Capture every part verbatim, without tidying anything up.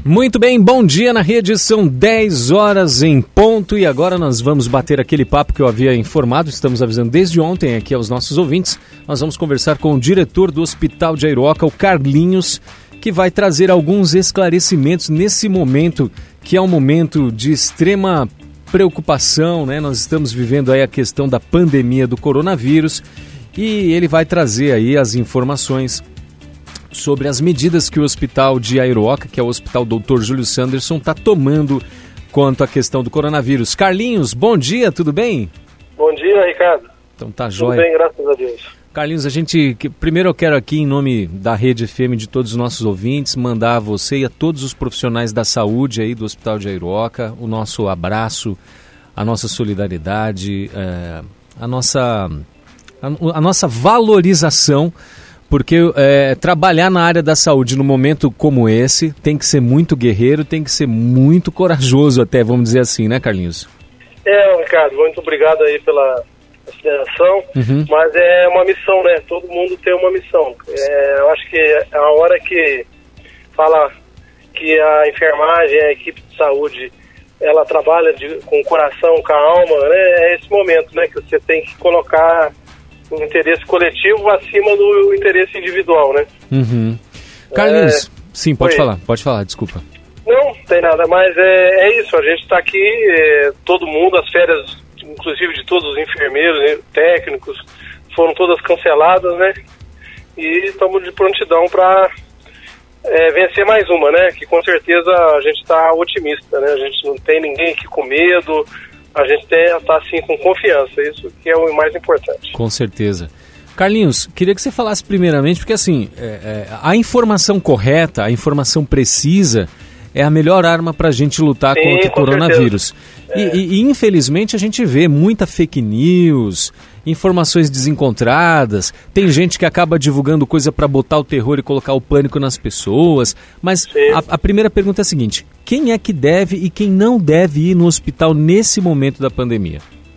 Muito bem, bom dia na rede, são dez horas em ponto e agora nós vamos bater aquele papo que eu havia informado, estamos avisando desde ontem aqui aos nossos ouvintes. Nós vamos conversar com o diretor do Hospital de Airoca, o Carlinhos, que vai trazer alguns esclarecimentos nesse momento, que é um momento de extrema preocupação, né? Nós estamos vivendo aí a questão da pandemia do coronavírus e ele vai trazer aí as informações sobre as medidas que o Hospital de Airoca, que é o Hospital doutor Júlio Sanderson, está tomando quanto à questão do coronavírus. Carlinhos, bom dia, tudo bem? Bom dia, Ricardo. Então tá jóia. Tudo bem, graças a Deus. Carlinhos, a gente, primeiro eu quero aqui, em nome da Rede F M, de todos os nossos ouvintes, mandar a você e a todos os profissionais da saúde aí do Hospital de Airoca o nosso abraço, a nossa solidariedade, é, a, nossa, a, a nossa valorização, porque é, trabalhar na área da saúde num momento como esse tem que ser muito guerreiro, tem que ser muito corajoso até, vamos dizer assim, né, Carlinhos? É, Ricardo, muito obrigado aí pela consideração, uhum. Mas é uma missão, né? Todo mundo tem uma missão. É, eu acho que a hora que fala que a enfermagem, a equipe de saúde, ela trabalha de, com o coração, com a alma, né? É esse momento, né? Que você tem que colocar o interesse coletivo acima do interesse individual, né? Uhum. Carlinhos, é, sim, pode foi. falar, pode falar, desculpa. Não, tem nada, mas é, é isso, a gente está aqui, é, todo mundo, as férias, inclusive de todos os enfermeiros, né, técnicos, foram todas canceladas, né? E estamos de prontidão para é, vencer mais uma, né? Que com certeza a gente está otimista, né? A gente não tem ninguém aqui com medo, a gente está assim com confiança, isso que é o mais importante. Com certeza. Carlinhos, queria que você falasse primeiramente, porque assim, é, é, a informação correta, a informação precisa é a melhor arma para a gente lutar Sim, contra o coronavírus. E, é. e, e infelizmente a gente vê muita fake news, informações desencontradas, tem gente que acaba divulgando coisa para botar o terror e colocar o pânico nas pessoas, mas a, a primeira pergunta é a seguinte: quem é que deve e quem não deve ir no hospital nesse momento da pandemia?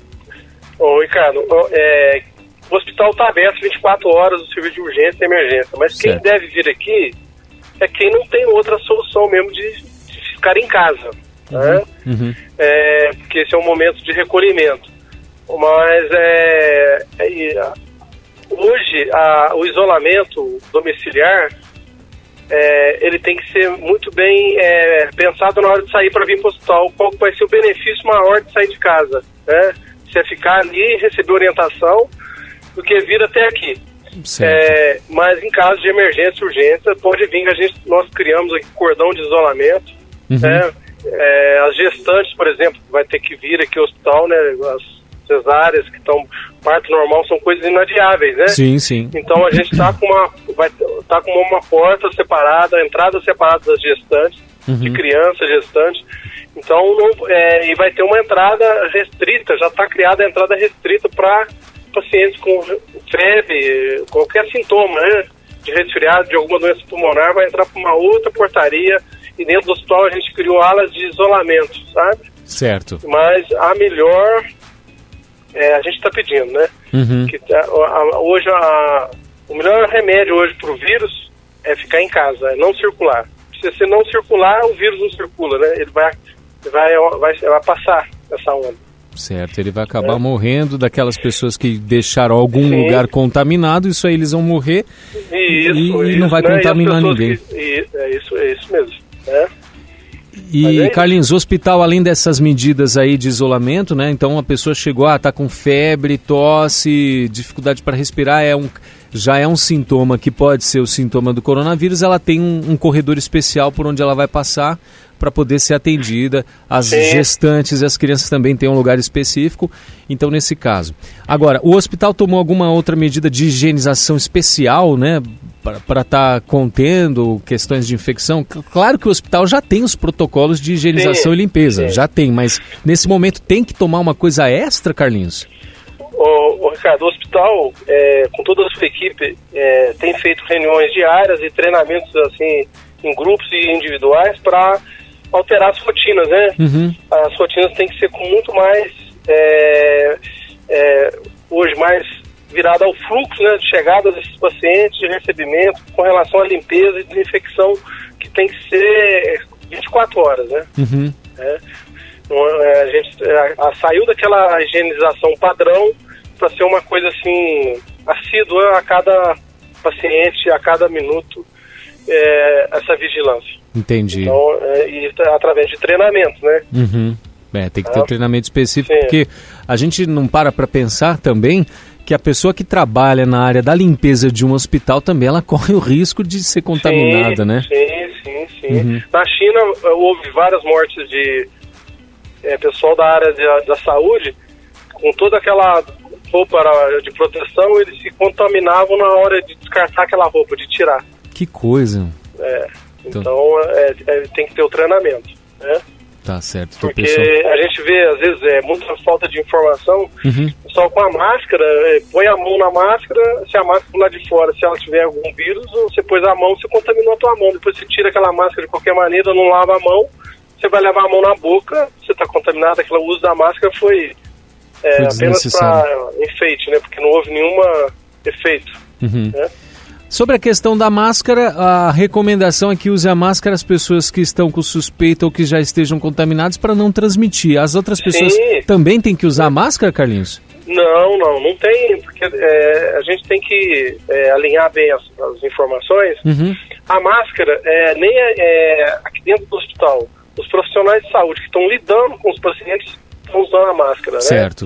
Ô Ricardo, é, o hospital está aberto vinte e quatro horas, o serviço de urgência e emergência, mas certo. Quem deve vir aqui é quem não tem outra solução mesmo de, de ficar em casa, uhum, né? Uhum. É, porque esse é um momento de recolhimento. Mas é, é, hoje a, o isolamento domiciliar é, ele tem que ser muito bem é, pensado na hora de sair para vir para o hospital. Qual vai ser o benefício maior de sair de casa, né? Se é ficar ali, receber orientação, do que vir até aqui. É, mas em caso de emergência, urgência, pode vir. A gente, nós criamos aqui cordão de isolamento, uhum. né? É, as gestantes, por exemplo, vai ter que vir aqui ao hospital, né? As cesáreas que estão parto normal são coisas inadiáveis, né? Sim, sim. Então a gente está com uma vai tá com uma porta separada, entrada separada das gestantes, uhum. de criança, gestante. Então não, é, e vai ter uma entrada restrita, já está criada a entrada restrita para pacientes com febre, qualquer sintoma, né, de resfriado, de alguma doença pulmonar, vai entrar para uma outra portaria e dentro do hospital a gente criou alas de isolamento, sabe? Certo. Mas a melhor, é, a gente está pedindo, né? Uhum. Que, a, a, hoje a, o melhor remédio hoje para o vírus é ficar em casa, é não circular. Se você não circular, o vírus não circula, né? Ele vai, vai, vai, vai passar essa onda. Certo, ele vai acabar é. morrendo daquelas pessoas que deixaram algum Sim. lugar contaminado, isso aí eles vão morrer isso, e, isso, e não vai né? contaminar ninguém. Que, é, isso, é isso mesmo. Né? E, é Carlinhos, o hospital, além dessas medidas aí de isolamento, né? Então a pessoa chegou, ah, tá com febre, tosse, dificuldade para respirar, é um, já é um sintoma que pode ser o sintoma do coronavírus, ela tem um, um corredor especial por onde ela vai passar para poder ser atendida. As Sim. gestantes e as crianças também têm um lugar específico, então nesse caso. Agora, o hospital tomou alguma outra medida de higienização especial, né, para estar tá contendo questões de infecção? Claro que o hospital já tem os protocolos de higienização Sim. e limpeza, Sim. já tem, mas nesse momento tem que tomar uma coisa extra, Carlinhos? Ô, ô Ricardo, o hospital, é, com toda a sua equipe, é, tem feito reuniões diárias e treinamentos assim, em grupos e individuais para alterar as rotinas, né? Uhum. As rotinas têm que ser com muito mais, é, é, hoje mais virada ao fluxo, né, de chegada desses pacientes, de recebimento, com relação à limpeza e desinfecção, que tem que ser vinte e quatro horas, né? Uhum. É, a gente a, a, saiu daquela higienização padrão para ser uma coisa assim, assídua a cada paciente, a cada minuto, é, essa vigilância. Entendi. Então, é, e através de treinamento, né? Uhum. É, tem que ter ah, um treinamento específico, sim. Porque a gente não para para pensar também que a pessoa que trabalha na área da limpeza de um hospital também, ela corre o risco de ser contaminada, sim, né? Sim, sim, sim. Uhum. Na China houve várias mortes de é, pessoal da área de, da saúde, com toda aquela roupa de proteção, eles se contaminavam na hora de descartar aquela roupa, de tirar. Que coisa. É, então, então é, é, tem que ter o treinamento, né? Tá certo. Porque pessoal. a gente vê, às vezes, é, muita falta de informação. Uhum. Só com a máscara, é, põe a mão na máscara, se a máscara lá de fora, se ela tiver algum vírus, você pôs a mão, você contaminou a tua mão. Depois você tira aquela máscara de qualquer maneira, não lava a mão, você vai levar a mão na boca, você está contaminado, aquele uso da máscara foi, é, foi apenas para enfeite, né? Porque não houve nenhum efeito. Uhum. Né? Sobre a questão da máscara, a recomendação é que use a máscara as pessoas que estão com suspeita ou que já estejam contaminados para não transmitir. As outras pessoas Sim. também têm que usar a máscara, Carlinhos? Não, não, não tem, porque é, a gente tem que é, alinhar bem as, as informações. Uhum. A máscara, é, nem é, é, aqui dentro do hospital, os profissionais de saúde que estão lidando com os pacientes estão usando a máscara, certo. né?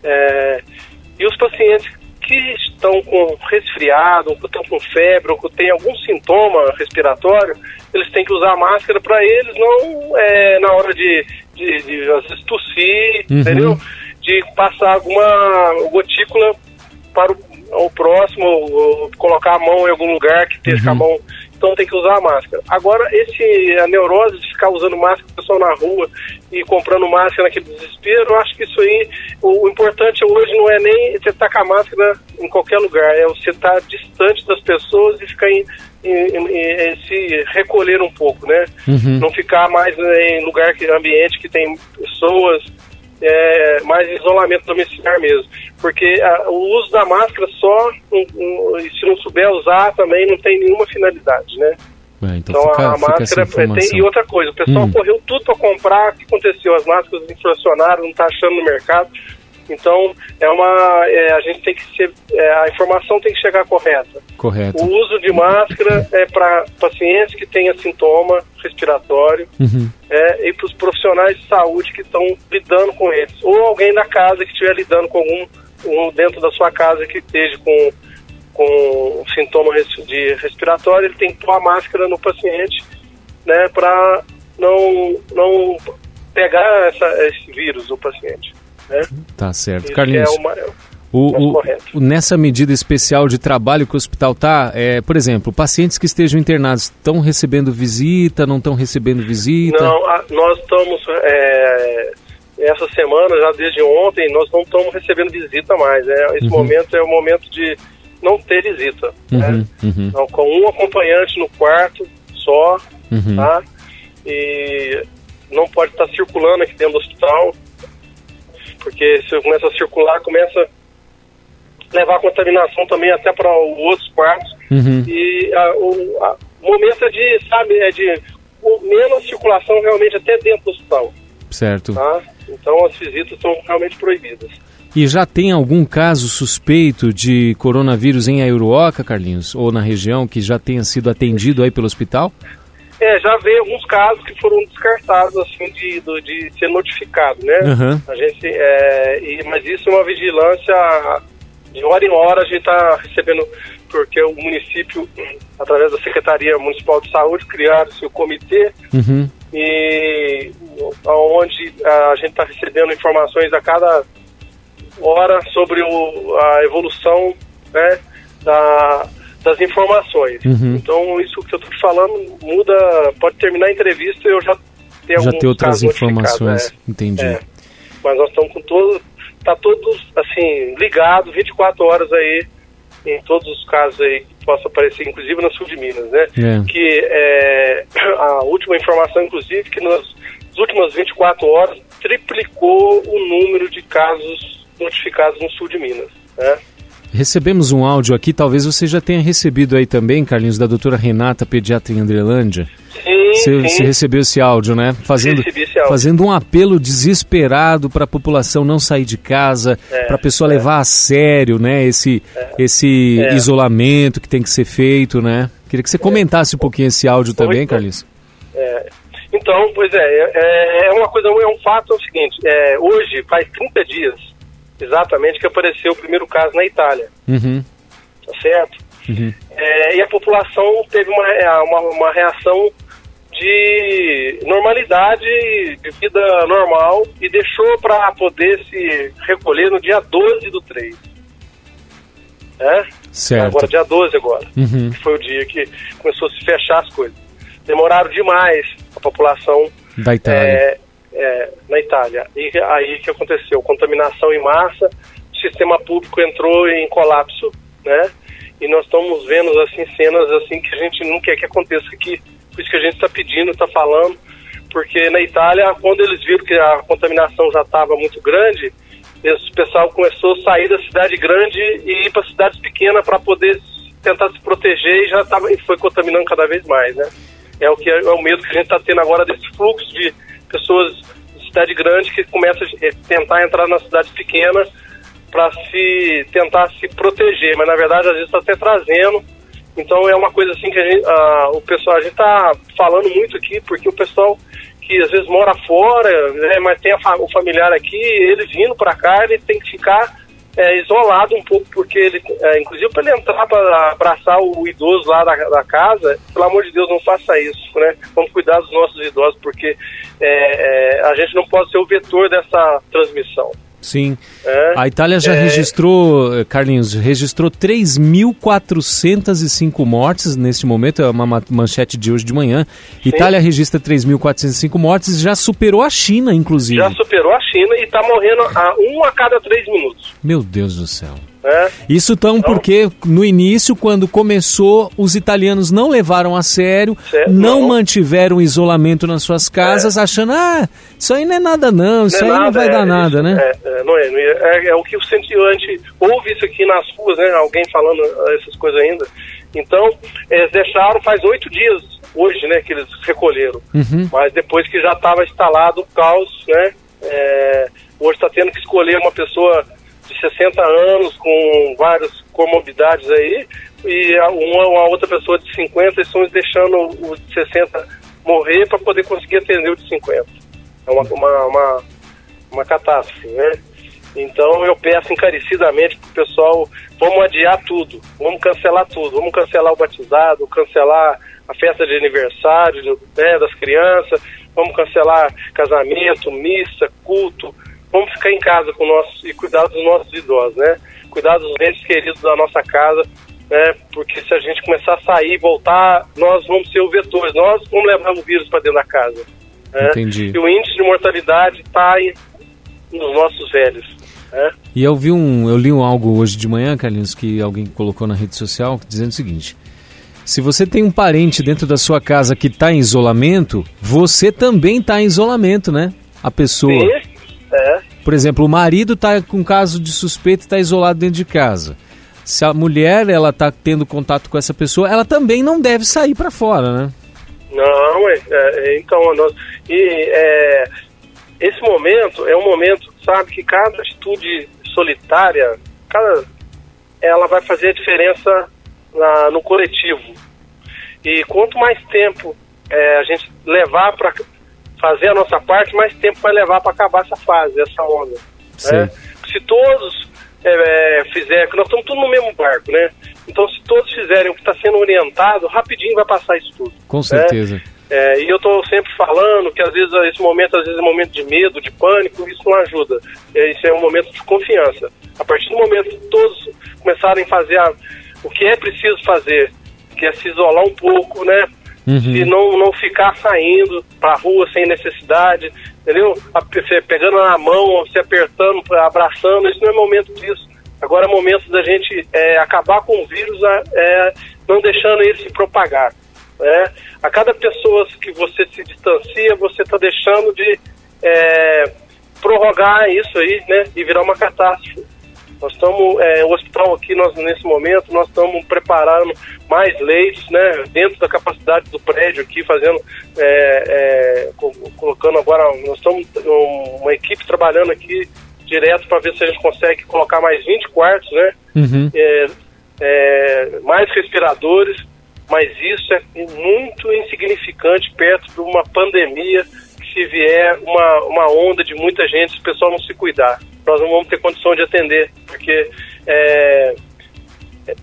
É, e os pacientes que estão com resfriado, ou que estão com febre, ou que têm algum sintoma respiratório, eles têm que usar a máscara para eles não, é, na hora de, de, de às vezes, tossir, uhum. entendeu? De passar alguma gotícula para o, o próximo, ou, ou colocar a mão em algum lugar que esteja uhum. com a mão. Então tem que usar a máscara. Agora, esse, a neurose de ficar usando máscara, o pessoal na rua e comprando máscara naquele desespero, eu acho que isso aí, o, o importante hoje não é nem você estar com a máscara em qualquer lugar, é você estar distante das pessoas e ficar em, em, em, em se recolher um pouco, né? Uhum. Não ficar mais em lugar, que, ambiente que tem pessoas, é, mais isolamento domiciliar mesmo. Porque a, o uso da máscara só, um, um, se não souber usar, também não tem nenhuma finalidade, né? É, então então fica, a máscara tem, e outra coisa, o pessoal hum. correu tudo para comprar, o que aconteceu? As máscaras inflacionaram, não está achando no mercado. Então é uma, é, a gente tem que ser, é, a informação tem que chegar correta. Correto. O uso de máscara é para pacientes que tenham sintoma respiratório, uhum. é, e para os profissionais de saúde que estão lidando com eles, ou alguém da casa que estiver lidando com algum um dentro da sua casa que esteja com com sintoma de respiratório, ele tem que pôr a máscara no paciente, né, para não não pegar essa, esse vírus do paciente. Né? Tá certo. Isso Carlinhos, é uma, é o, o, o, nessa medida especial de trabalho que o hospital está, é, por exemplo, pacientes que estejam internados estão recebendo visita, não estão recebendo visita? Não, a, nós estamos, é, essa semana, já desde ontem, nós não estamos recebendo visita mais. Né? Esse uhum. momento é o momento de não ter visita. Uhum, né? uhum. Então, com um acompanhante no quarto só, uhum. tá? E não pode estar circulando aqui dentro do hospital, porque se começa a circular, começa a levar a contaminação também até para outros quartos. Uhum. E a, o a, momento é de, sabe, é de o, menos circulação realmente até dentro do hospital. Certo. Tá? Então as visitas são realmente proibidas. E já tem algum caso suspeito de coronavírus em Aiuruoca, Carlinhos? Ou na região que já tenha sido atendido aí pelo hospital? É, já veio alguns casos que foram descartados, assim, de, de, de ser notificado, né? Uhum. A gente, é, e, mas isso é uma vigilância, de hora em hora a gente está recebendo, porque o município, através da Secretaria Municipal de Saúde, criaram o comitê, uhum. e onde a gente está recebendo informações a cada hora sobre o, a evolução, né, da... das informações. Uhum. Então, isso que eu estou te falando muda, pode terminar a entrevista e eu já tenho já ter outras informações, é, entendi. É. Mas nós estamos com todos, tá todos, assim, ligados, vinte e quatro horas aí, em todos os casos aí que possa aparecer, inclusive no sul de Minas, né? É. Que é, a última informação, inclusive, que nas últimas vinte e quatro horas triplicou o número de casos notificados no sul de Minas, né? Recebemos um áudio aqui, talvez você já tenha recebido aí também, Carlinhos, da doutora Renata, pediatra em Andrelândia. Sim, Você recebeu esse áudio, né? Fazendo, esse áudio. Fazendo um apelo desesperado para a população não sair de casa, é, para a pessoa é. levar a sério, né? Esse, é. esse é. isolamento que tem que ser feito, né? Queria que você comentasse um pouquinho esse áudio é. também, Carlinhos. É. Então, pois é, é, é uma coisa, é um fato, é o seguinte, é, hoje faz trinta dias, exatamente, que apareceu o primeiro caso na Itália, uhum. tá certo? Uhum. É, e a população teve uma, uma, uma reação de normalidade, de vida normal, e deixou para poder se recolher no dia doze do três. É? Certo. Agora, dia doze agora, uhum. que foi o dia que começou a se fechar as coisas. Demoraram demais a população da Itália. É, é, na Itália. E aí que aconteceu? Contaminação em massa, o sistema público entrou em colapso, né? E nós estamos vendo assim, cenas assim que a gente não quer que aconteça aqui. Por isso que a gente está pedindo, está falando, porque na Itália, quando eles viram que a contaminação já estava muito grande, o pessoal começou a sair da cidade grande e ir para cidades pequenas para poder tentar se proteger e já tava, e foi contaminando cada vez mais, né? É o, que, é o medo que a gente está tendo agora desse fluxo de pessoas de cidade grande que começam a tentar entrar nas cidades pequenas para se tentar se proteger, mas na verdade às vezes está até trazendo. Então é uma coisa assim que a gente, a, o pessoal, a gente está falando muito aqui, porque o pessoal que às vezes mora fora, né, mas tem a, o familiar aqui, ele vindo para cá, ele tem que ficar é, isolado um pouco, porque ele, é, inclusive para ele entrar para abraçar o idoso lá da, da casa, pelo amor de Deus, não faça isso, né? Vamos cuidar dos nossos idosos, porque é, é, a gente não pode ser o vetor dessa transmissão. Sim. É, a Itália já é... registrou, Carlinhos, registrou três mil quatrocentas e cinco mortes neste momento, é uma manchete de hoje de manhã. Sim. Itália registra três mil quatrocentas e cinco mortes, já superou a China, inclusive. Já superou a China e está morrendo a um a cada três minutos. Meu Deus do céu. É. Isso então, então porque no início, quando começou, os italianos não levaram a sério, certo, não, não mantiveram isolamento nas suas casas, é. achando, ah, isso aí não é nada não, isso não aí nada, não vai é, dar nada, isso, né? É, é, não é, não é, é, é o que o gente ouve isso aqui nas ruas, né, alguém falando essas coisas ainda. Então, eles deixaram faz oito dias, hoje, né, que eles recolheram, uhum. mas depois que já estava instalado o caos, né, é, hoje está tendo que escolher uma pessoa de sessenta anos, com várias comorbidades aí, e uma ou a outra pessoa de cinquenta, estão deixando o de sessenta morrer para poder conseguir atender o de cinquenta. É uma, uma, uma, uma catástrofe, né? Então eu peço encarecidamente para o pessoal, vamos adiar tudo, vamos cancelar tudo, vamos cancelar o batizado, cancelar a festa de aniversário, né, das crianças, vamos cancelar casamento, missa, culto. Vamos ficar em casa com nossos, e cuidar dos nossos idosos, né? Cuidar dos entes queridos da nossa casa, né? Porque se a gente começar a sair e voltar, nós vamos ser o vetor, nós vamos levar o vírus para dentro da casa. Né? Entendi. E o índice de mortalidade está nos nossos velhos. Né? E eu vi um, eu li um algo hoje de manhã, Carlinhos, que alguém colocou na rede social, dizendo o seguinte: se você tem um parente dentro da sua casa que está em isolamento, você também está em isolamento, né? A pessoa. Sim. É. Por exemplo, o marido está com caso de suspeita e está isolado dentro de casa. Se a mulher ela está tendo contato com essa pessoa, ela também não deve sair para fora, né? Não, é, é, então, nós, e, é, esse momento é um momento, sabe, que cada atitude solitária, cada, ela vai fazer a diferença na, no coletivo. E quanto mais tempo é, a gente levar para fazer a nossa parte, mais tempo vai levar para acabar essa fase, essa onda. Né? Se todos é, é, fizerem, nós estamos todos no mesmo barco, né? Então, se todos fizerem o que está sendo orientado, rapidinho vai passar isso tudo. Com certeza. Né? É, e eu estou sempre falando que às vezes esse momento, às vezes é um momento de medo, de pânico, isso não ajuda. É, isso é um momento de confiança. A partir do momento que todos começarem a fazer a, o que é preciso fazer, que é se isolar um pouco, né? Uhum. Se não, não ficar saindo pra rua sem necessidade, entendeu? Pegando na mão, se apertando, abraçando, isso não é momento disso. Agora é momento da gente é, acabar com o vírus, é, não deixando ele se propagar. Né? A cada pessoa que você se distancia, você está deixando de é, prorrogar isso aí, né? E virar uma catástrofe. Nós estamos, é, o hospital aqui, nós, nesse momento, nós estamos preparando mais leitos, né, dentro da capacidade do prédio aqui, fazendo, é, é, colocando agora, nós estamos um, uma equipe trabalhando aqui direto para ver se a gente consegue colocar mais vinte quartos, né, uhum. é, é, mais respiradores, mas isso é muito insignificante perto de uma pandemia, que se vier uma, uma onda de muita gente, se o pessoal não se cuidar, nós não vamos ter condição de atender, porque é, é,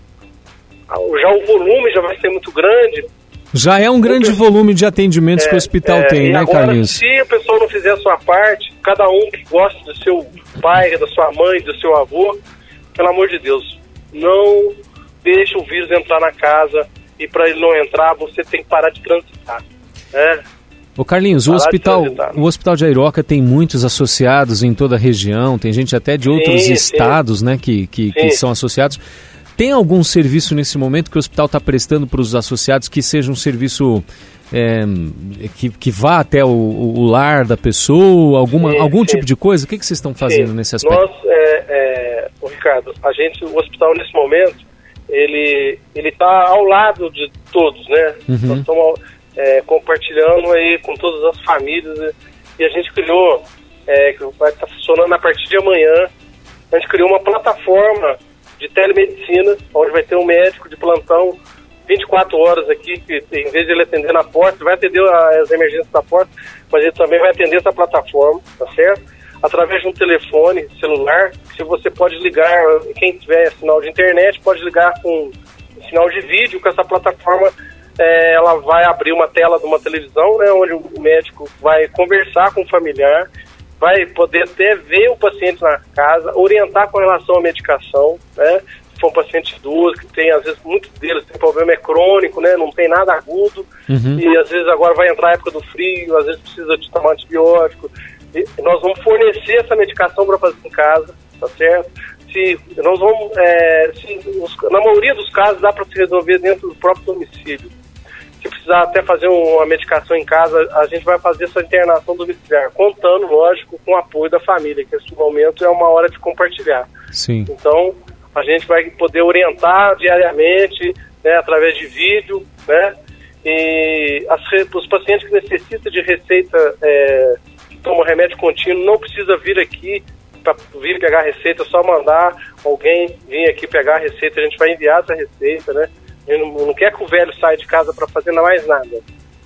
já o volume já vai ser muito grande. Já é um grande o, volume de atendimentos é, que o hospital é, tem, né, agora, Carlinhos? Se o pessoal não fizer a sua parte, cada um que gosta do seu pai, da sua mãe, do seu avô, pelo amor de Deus, não deixe o vírus entrar na casa, e para ele não entrar, você tem que parar de transitar, né? Ô Carlinhos, o hospital, o hospital de Airoca tem muitos associados em toda a região, tem gente até de outros sim, estados, sim. né, que, que, que são associados. Tem algum serviço nesse momento que o hospital está prestando para os associados que seja um serviço é, que, que vá até o, o lar da pessoa, alguma, sim, algum sim. tipo de coisa? O que, que vocês estão fazendo sim. nesse aspecto? Nós, é, é, ô Ricardo, a gente, o hospital nesse momento, ele ele está ao lado de todos, né? Uhum. Nós estamos é, compartilhando aí com todas as famílias, né? E a gente criou, é, que vai estar funcionando a partir de amanhã, a gente criou uma plataforma de telemedicina, onde vai ter um médico de plantão vinte e quatro horas aqui, que em vez de ele atender na porta, ele vai atender as emergências da porta, mas ele também vai atender essa plataforma, tá certo? Através de um telefone celular, se você pode ligar, quem tiver sinal de internet, pode ligar com sinal de vídeo, com essa plataforma, é, ela vai abrir uma tela de uma televisão, né, onde o médico vai conversar com o familiar, vai poder até ver o paciente na casa, orientar com relação à medicação, né? Se for um paciente idoso, que tem, às vezes, muitos deles tem problema é crônico, né? Não tem nada agudo, uhum. e às vezes agora vai entrar a época do frio, às vezes precisa de tomar antibiótico. E nós vamos fornecer essa medicação para fazer em casa, tá certo? Se nós vamos, é, se, os, na maioria dos casos dá para se resolver dentro do próprio domicílio. Se precisar até fazer uma medicação em casa, a gente vai fazer essa internação domiciliar, contando, lógico, com o apoio da família, que nesse momento é uma hora de compartilhar. Sim. Então, a gente vai poder orientar diariamente, né, através de vídeo, né, e as, os pacientes que necessitam de receita, é, que tomam remédio contínuo, não precisa vir aqui para vir pegar a receita, é só mandar alguém vir aqui pegar a receita, a gente vai enviar essa receita, né. Ele não, não quer que o velho saia de casa para fazer mais nada.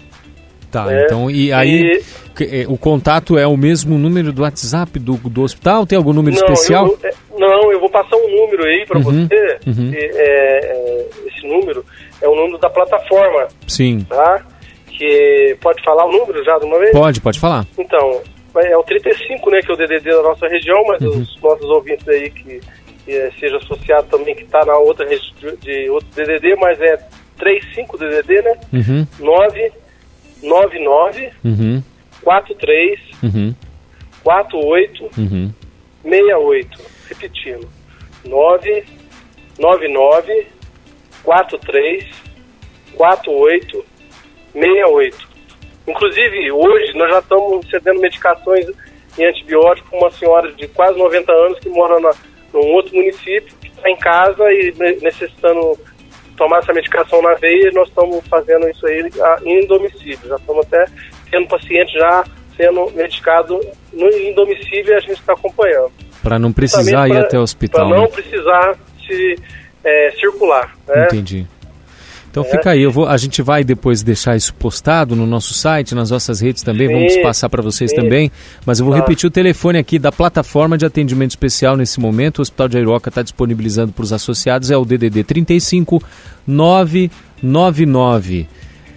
Tá, é, então, e aí e... o contato é o mesmo número do WhatsApp do, do hospital? Tem algum número não, especial? Eu, é, não, eu vou passar um número aí para uhum, você. Uhum. Que, é, é, esse número é o número da plataforma. Sim. Tá? Que, pode falar o número já de uma vez? Pode, pode falar. Então, é o trinta e cinco, né, que é o D D D da nossa região, mas uhum. os nossos ouvintes aí que... que seja associado também, que está na outra rede de outro D D D, mas é trinta e cinco D D D, né? Uhum. nove nove nove, uhum. quatro três, uhum. quatro oito, uhum. seis oito. Repetindo. nove nove nove, quatro três, quatro oito, seis oito. Inclusive, hoje, nós já estamos cedendo medicações e antibióticos para uma senhora de quase noventa anos que mora na num outro município, que está em casa e necessitando tomar essa medicação na veia, e nós estamos fazendo isso aí em domicílio. Já estamos até tendo paciente já sendo medicado no, em domicílio, e a gente está acompanhando. Para não precisar pra, ir até o hospital. Para não né? precisar se é, circular. Né? Entendi. Então é. fica aí, eu vou, a gente vai depois deixar isso postado no nosso site, nas nossas redes também, sim, vamos passar para vocês sim. também, mas eu vou ah. repetir o telefone aqui da plataforma de atendimento especial nesse momento. O Hospital de Airoca está disponibilizando para os associados, é o D D D trinta e cinco, nove nove nove,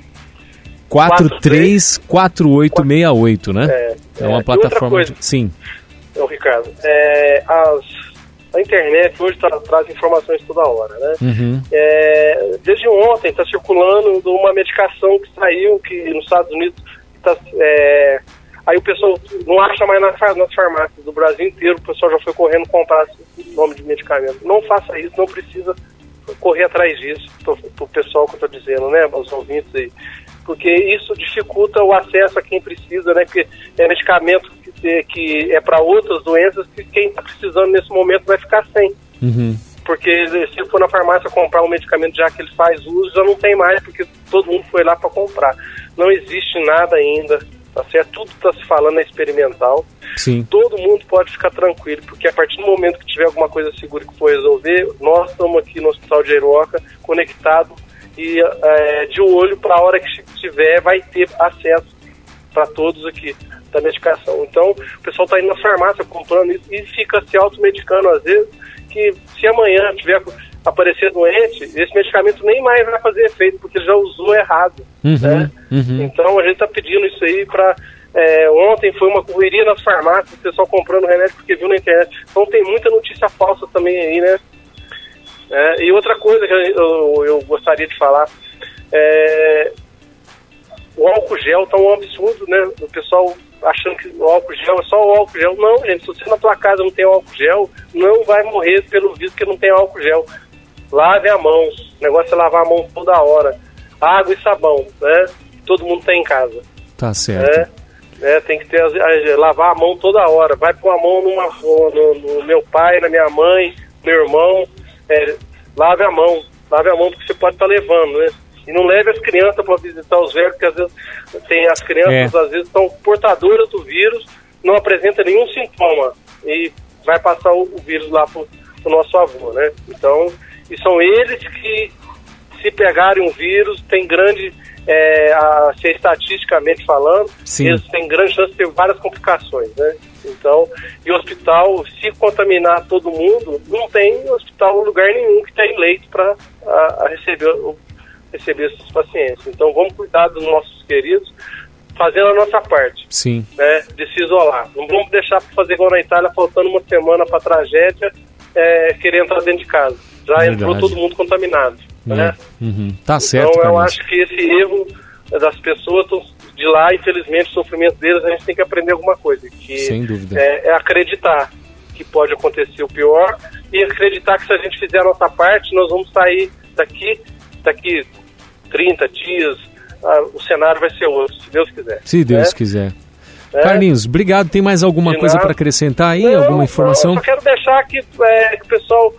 quatro três, quatro oito seis oito, né? É, é uma é. plataforma... Coisa, de... Sim. Então, Ricardo, é, as... A internet hoje tra- traz informações toda hora, né? Uhum. É, desde ontem está circulando uma medicação que saiu, que nos Estados Unidos, tá, é, aí o pessoal não acha mais nas, nas farmácias do Brasil inteiro, o pessoal já foi correndo comprar esse nome de medicamento. Não faça isso, não precisa correr atrás disso, para o pessoal que eu estou dizendo, né? Os ouvintes aí. Porque isso dificulta o acesso a quem precisa, né? Porque é medicamento que é, que é para outras doenças que quem está precisando nesse momento vai ficar sem. Uhum. Porque se for na farmácia comprar um medicamento já que ele faz uso, já não tem mais, porque todo mundo foi lá para comprar. Não existe nada ainda, tá certo? Tudo está se falando é experimental. Sim. Todo mundo pode ficar tranquilo, porque a partir do momento que tiver alguma coisa segura que for resolver, nós estamos aqui no Hospital de Jairoca, conectado e é, de olho para a hora que tiver, vai ter acesso para todos aqui da medicação. Então, o pessoal está indo na farmácia comprando isso e fica se automedicando às vezes, que se amanhã tiver aparecer doente, esse medicamento nem mais vai fazer efeito, porque ele já usou errado. Uhum, né? uhum. Então, a gente está pedindo isso aí para... É, ontem foi uma correria nas farmácias, o pessoal comprando remédio porque viu na internet. Então, tem muita notícia falsa também aí, né? É, e outra coisa que eu, eu gostaria de falar, é, o álcool gel tá um absurdo, né? O pessoal achando que o álcool gel é só o álcool gel. Não, gente, se você na tua casa não tem álcool gel, não vai morrer pelo visto que não tem álcool gel. Lave a mão, o negócio é lavar a mão toda hora. Água e sabão, né? Todo mundo tem em casa. Tá certo. É, é, tem que ter, é, lavar a mão toda hora. Vai pôr a mão numa, no, no meu pai, na minha mãe, meu irmão. É, lave a mão, lave a mão porque você pode estar tá levando, né? E não leve as crianças para visitar os velhos, porque às vezes tem, as crianças é. às vezes são portadoras do vírus, não apresentam nenhum sintoma e vai passar o, o vírus lá pro, pro nosso avô, né? Então, e são eles que, se pegarem um vírus, tem grande, é, a ser estatisticamente falando, Sim. eles têm grande chance de ter várias complicações, né? Então, e o hospital, se contaminar todo mundo, não tem hospital, lugar nenhum que tem leito para receber, receber esses pacientes. Então, vamos cuidar dos nossos queridos, fazendo a nossa parte. Sim. Né, de se isolar. Não vamos deixar para fazer igual na Itália, faltando uma semana para a tragédia, é, querer entrar dentro de casa. Já Verdade. entrou todo mundo contaminado. É. Né? Uhum. Tá certo, Então, eu Carlos. acho que esse erro das pessoas de lá, infelizmente, o sofrimento deles, a gente tem que aprender alguma coisa. Que Sem dúvida. É, é acreditar que pode acontecer o pior e acreditar que se a gente fizer a nossa parte, nós vamos sair daqui, daqui trinta dias, ah, o cenário vai ser outro, se Deus quiser. Se Deus né? quiser. É. Carlinhos, obrigado. Tem mais alguma coisa para acrescentar aí? Não, alguma informação? Não, eu só quero deixar que, é, que o pessoal...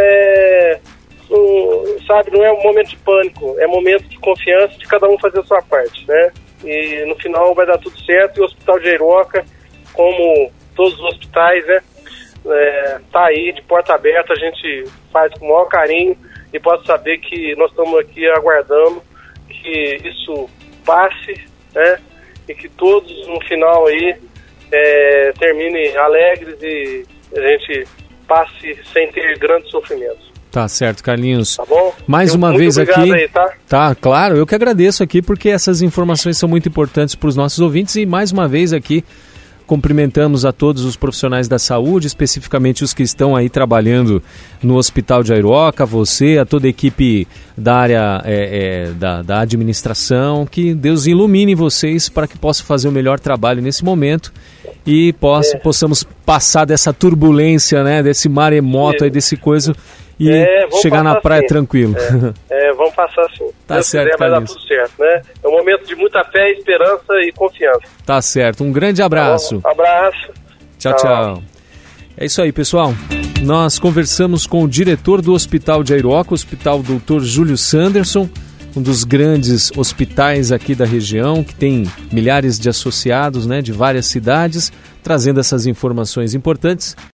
É, um, sabe, não é um momento de pânico, é um momento de confiança de cada um fazer a sua parte, né? E no final vai dar tudo certo e o Hospital de Jairoca, como todos os hospitais, né, é, tá aí de porta aberta, a gente faz com o maior carinho e pode saber que nós estamos aqui aguardando que isso passe, né, e que todos no final aí é, terminem alegres e a gente passe sem ter grandes sofrimentos. Tá certo, Carlinhos. Tá bom? Mais Eu, uma muito vez aqui. Aí, tá? tá, claro, eu que agradeço aqui porque essas informações são muito importantes para os nossos ouvintes e mais uma vez aqui cumprimentamos a todos os profissionais da saúde, especificamente os que estão aí trabalhando no Hospital de Jairoca, você, a toda a equipe da área é, é, da, da administração, que Deus ilumine vocês para que possam fazer o melhor trabalho nesse momento e possa, é. possamos passar dessa turbulência, né, desse maremoto, aí, desse coisa e é, chegar na praia assim. tranquilo. É, é, vamos passar assim. Tá Deus certo, quiser, vai dar tudo certo, né? É um momento de muita fé, esperança e confiança. Tá certo. Um grande abraço. Tá, abraço. Tchau, tchau, tchau. É isso aí, pessoal. Nós conversamos com o diretor do Hospital de Jairoca, o Hospital doutor Júlio Sanderson, um dos grandes hospitais aqui da região, que tem milhares de associados, né, de várias cidades, trazendo essas informações importantes.